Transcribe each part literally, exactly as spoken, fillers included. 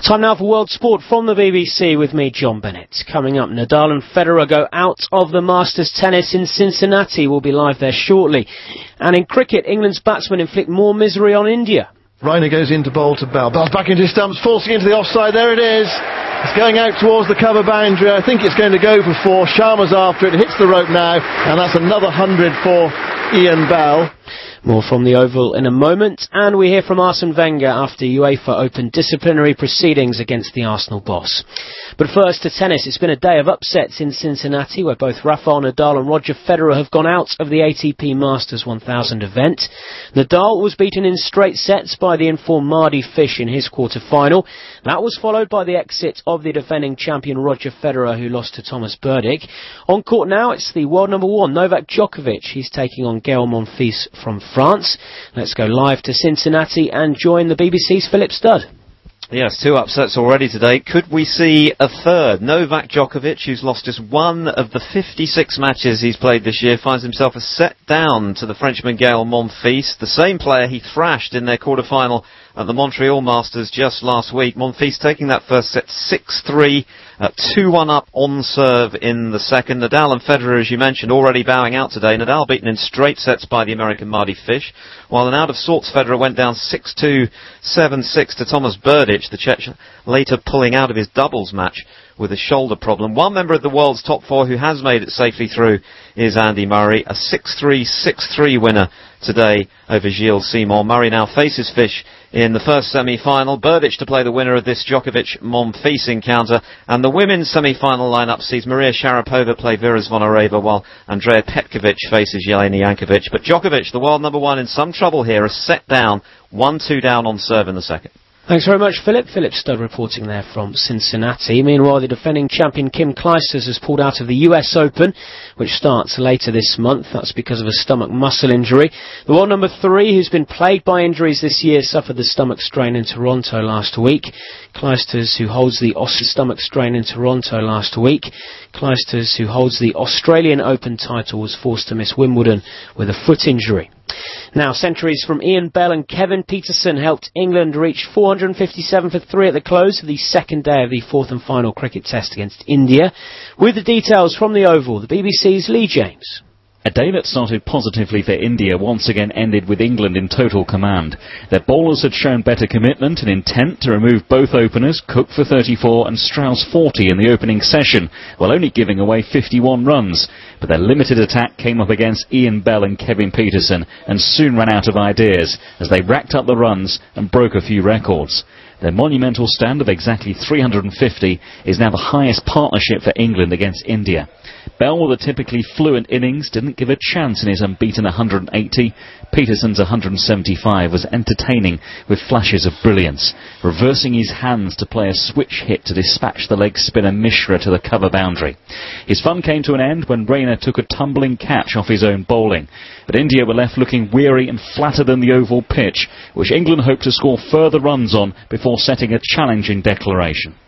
Time now for World Sport from the B B C with me, John Bennett. Coming up, Nadal and Federer go out of the Masters tennis in Cincinnati. We'll be live there shortly. And in cricket, England's batsmen inflict more misery on India. Rainer goes into bowl to Bell. Bell's back into his stumps, forcing into the offside. There it is. It's going out towards the cover boundary. I think it's going to go for four. Sharma's after it. It hits the rope now. And that's another hundred for Ian Bell. More from the Oval in a moment, and we hear from Arsene Wenger after UEFA opened disciplinary proceedings against the Arsenal boss. But first to tennis. It's been a day of upsets in Cincinnati, where both Rafael Nadal and Roger Federer have gone out of the A T P Masters one thousand event. Nadal was beaten in straight sets by the informed Mardy Fish in his quarter-final. That was followed by the exit of the defending champion Roger Federer, who lost to Thomas Berdych. On court now, it's the world number one, Novak Djokovic. He's taking on Gael Monfils from France. Let's go live to Cincinnati and join the B B C's Philip Studd. Yes, two upsets already today. Could we see a third? Novak Djokovic, who's lost just one of the fifty-six matches he's played this year, finds himself a set down to the Frenchman Gael Monfils, the same player he thrashed in their quarter-final at the Montreal Masters just last week. Monfils taking that first set six three, uh, two one up on serve in the second. Nadal and Federer, as you mentioned, already bowing out today. Nadal beaten in straight sets by the American Mardy Fish, while an out-of-sorts Federer went down six two, seven six to Thomas Berdych, the Czech later pulling out of his doubles match with a shoulder problem. One member of the world's top four who has made it safely through is Andy Murray, a six three, six three winner today over Gilles Simon. Murray now faces Fish in the first semi-final. Berdych to play the winner of this Djokovic-Monfils encounter. And the women's semi-final lineup sees Maria Sharapova play Vera Zvonareva, while Andrea Petkovic faces Jelena Jankovic. But Djokovic, the world number one, in some trouble here, is set down, one two down on serve in the second. Thanks very much, Philip. Philip Studd reporting there from Cincinnati. Meanwhile, the defending champion Kim Clijsters has pulled out of the U S Open, which starts later this month. That's because of a stomach muscle injury. The world number three, who's been plagued by injuries this year, suffered the stomach strain in Toronto last week. Clijsters, who holds the Aus- stomach strain in Toronto last week. Clijsters, who holds the Australian Open title, was forced to miss Wimbledon with a foot injury. Now, centuries from Ian Bell and Kevin Pietersen helped England reach four hundred fifty-seven for three at the close of the second day of the fourth and final cricket test against India. With the details from the Oval, the B B C's Lee James. A day that started positively for India once again ended with England in total command. Their bowlers had shown better commitment and intent to remove both openers, Cook for thirty-four and Strauss forty in the opening session, while only giving away fifty-one runs. But their limited attack came up against Ian Bell and Kevin Pietersen and soon ran out of ideas as they racked up the runs and broke a few records. Their monumental stand of exactly three hundred fifty is now the highest partnership for England against India. Bell, with a typically fluent innings, didn't give a chance in his unbeaten one hundred eighty. Pietersen's one hundred seventy-five was entertaining with flashes of brilliance, reversing his hands to play a switch hit to dispatch the leg spinner Mishra to the cover boundary. His fun came to an end when Rainer took a tumbling catch off his own bowling. But India were left looking weary and flatter than the oval pitch, which England hoped to score further runs on before setting a challenging declaration.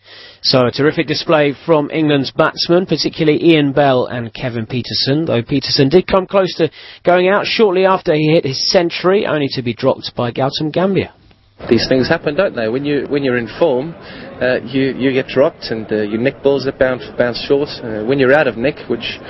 So a terrific display from England's batsmen, particularly Ian Bell and Kevin Pietersen, though Pietersen did come close to going out shortly after he hit his century, only to be dropped by Gautam Gambhir. These things happen, don't they? When you when you're in form, uh, you you get dropped and uh, you nick balls that bounce bounce short. Uh, when you're out of nick, which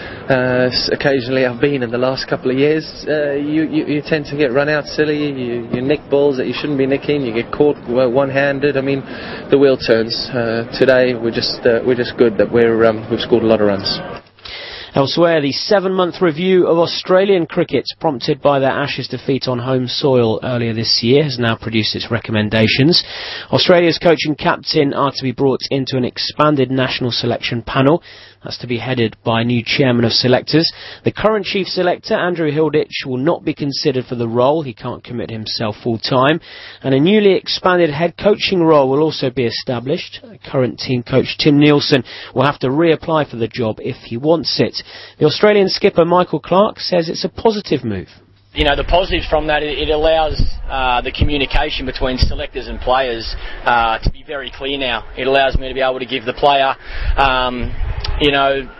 uh, occasionally I've been in the last couple of years, uh, you, you you tend to get run out silly. You you nick balls that you shouldn't be nicking. You get caught well, one-handed. I mean, the wheel turns. Uh, today we're just uh, we're just good that we're um, we've scored a lot of runs. Elsewhere, the seven-month review of Australian cricket, prompted by their Ashes defeat on home soil earlier this year, has now produced its recommendations. Australia's coach and captain are to be brought into an expanded national selection panel. That's to be headed by a new chairman of selectors. The current chief selector, Andrew Hilditch, will not be considered for the role. He can't commit himself full-time. And a newly expanded head coaching role will also be established. Current team coach Tim Nielsen will have to reapply for the job if he wants it. The Australian skipper Michael Clarke says it's a positive move. You know, the positives from that, it allows uh, the communication between selectors and players uh, to be very clear now. It allows me to be able to give the player, um, you know,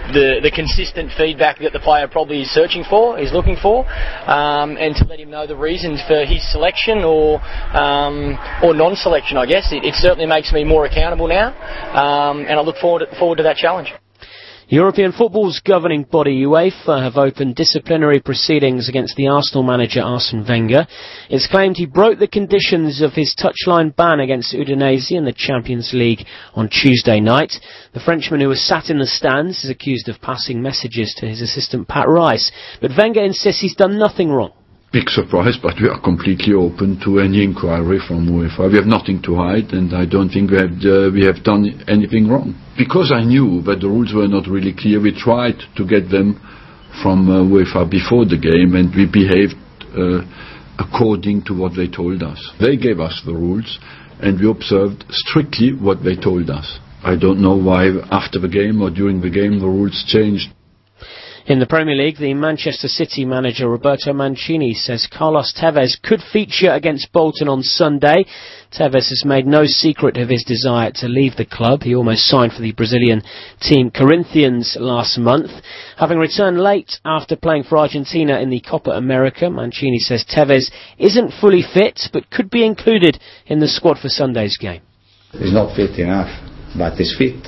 the, the consistent feedback that the player probably is searching for, is looking for, um, and to let him know the reasons for his selection or um, or non-selection, I guess. It, it certainly makes me more accountable now, um, and I look forward to, forward to that challenge. European football's governing body UEFA have opened disciplinary proceedings against the Arsenal manager Arsene Wenger. It's claimed he broke the conditions of his touchline ban against Udinese in the Champions League on Tuesday night. The Frenchman, who was sat in the stands, is accused of passing messages to his assistant Pat Rice, but Wenger insists he's done nothing wrong. Big surprise, but we are completely open to any inquiry from UEFA. We have nothing to hide, and I don't think we have uh, we have done anything wrong. Because I knew that the rules were not really clear, we tried to get them from uh, UEFA before the game, and we behaved uh, according to what they told us. They gave us the rules, and we observed strictly what they told us. I don't know why after the game or during the game the rules changed. In the Premier League, the Manchester City manager Roberto Mancini says Carlos Tevez could feature against Bolton on Sunday. Tevez has made no secret of his desire to leave the club. He almost signed for the Brazilian team Corinthians last month. Having returned late after playing for Argentina in the Copa America, Mancini says Tevez isn't fully fit, but could be included in the squad for Sunday's game. He's not fit enough, but he's fit.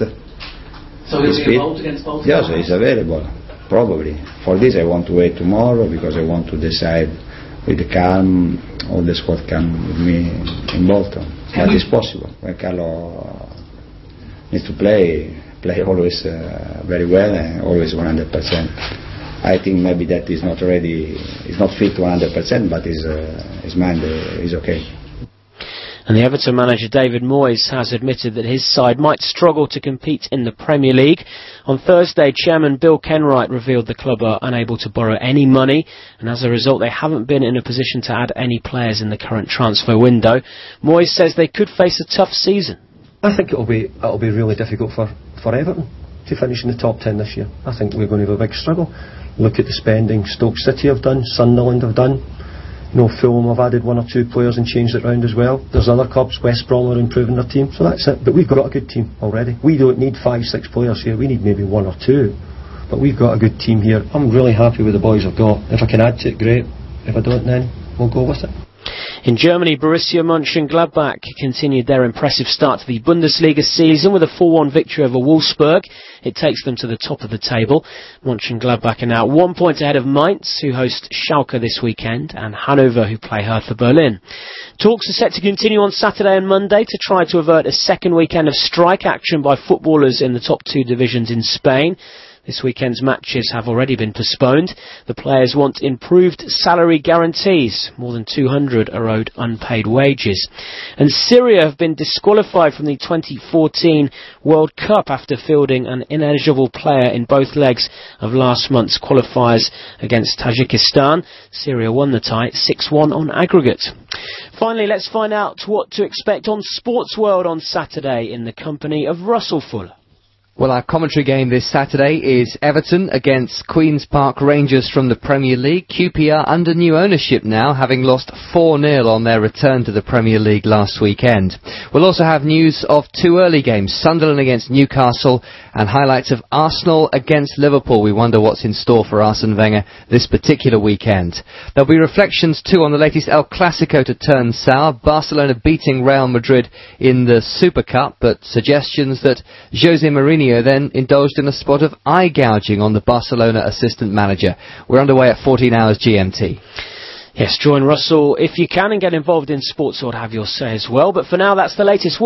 So he'll be involved against Bolton? Yes, he's available. Probably. For this I want to wait tomorrow because I want to decide with the calm all the squad come with me in Bolton. But it's possible. When Carlo needs to play, play always uh, very well and always one hundred percent. I think maybe that is not ready, is not fit one hundred percent, but his, uh, his mind uh, is okay. And the Everton manager David Moyes has admitted that his side might struggle to compete in the Premier League. On Thursday, chairman Bill Kenwright revealed the club are unable to borrow any money, and as a result they haven't been in a position to add any players in the current transfer window. Moyes says they could face a tough season. I think it'll be it'll be really difficult for, for Everton to finish in the top ten this year. I think we're going to have a big struggle. Look at the spending Stoke City have done, Sunderland have done. You know, Fulham have added one or two players and changed it round as well. There's other clubs, West Brom are improving their team, so that's it. But we've got a good team already. We don't need five, six players here, we need maybe one or two. But we've got a good team here. I'm really happy with the boys I've got. If I can add to it, great. If I don't, then we'll go with it. In Germany, Borussia Mönchengladbach continued their impressive start to the Bundesliga season with a four one victory over Wolfsburg. It takes them to the top of the table. Mönchengladbach are now one point ahead of Mainz, who host Schalke this weekend, and Hannover, who play Hertha Berlin. Talks are set to continue on Saturday and Monday to try to avert a second weekend of strike action by footballers in the top two divisions in Spain. This weekend's matches have already been postponed. The players want improved salary guarantees. More than two hundred are owed unpaid wages. And Syria have been disqualified from the twenty fourteen World Cup after fielding an ineligible player in both legs of last month's qualifiers against Tajikistan. Syria won the tie six one on aggregate. Finally, let's find out what to expect on Sports World on Saturday in the company of Russell Fuller. Well, our commentary game this Saturday is Everton against Queen's Park Rangers from the Premier League. Q P R under new ownership now, having lost four nil on their return to the Premier League last weekend. We'll also have news of two early games, Sunderland against Newcastle and highlights of Arsenal against Liverpool. We wonder what's in store for Arsene Wenger this particular weekend. There'll be reflections too on the latest El Clasico to turn sour, Barcelona beating Real Madrid in the Super Cup, but suggestions that Jose Mourinho then indulged in a spot of eye gouging on the Barcelona assistant manager. We're underway at fourteen hours G M T. Yes, join Russell if you can and get involved in sports or have your say as well. But for now, that's the latest.